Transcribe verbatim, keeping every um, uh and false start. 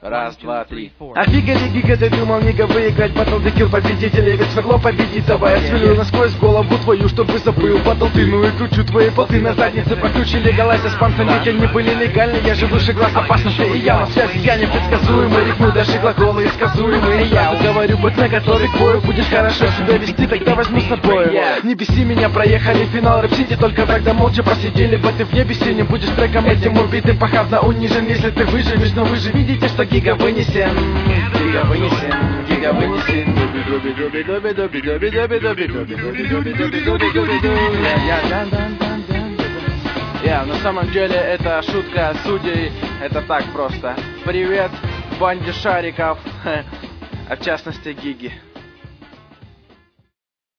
Раз, два, три. Офигели, гига, ты думал, нига, выиграть батл, декил победителей, ведь сверло победит, давай я сверлю насквозь голову твою, чтобы забыл батл ты, ну и кручу твои болты на заднице, покручили галайся с панцами, они были легальны, я же выше глаз опасности, и я на связи, я непредсказуемый, рифму даже глаголы исказуемые, я говорю, будь наготове к бою, будешь хорошо себя вести, тогда возьму с собой. Не беси меня, проехали финал рэп-сити, только тогда молча просидели бы ты в небе синим, будешь треком этим убитым, похабно унижен, если ты выживешь, но вы же видите, что гига вынесен, гига вынесен, гига вынесен, дуби дуби дуби дуби дуби дуби дуби дуби дуби дуби дуби дуби дуби дуби. Я, на самом деле это шутка судей, это так просто. Привет банде шариков, а в частности Гиги.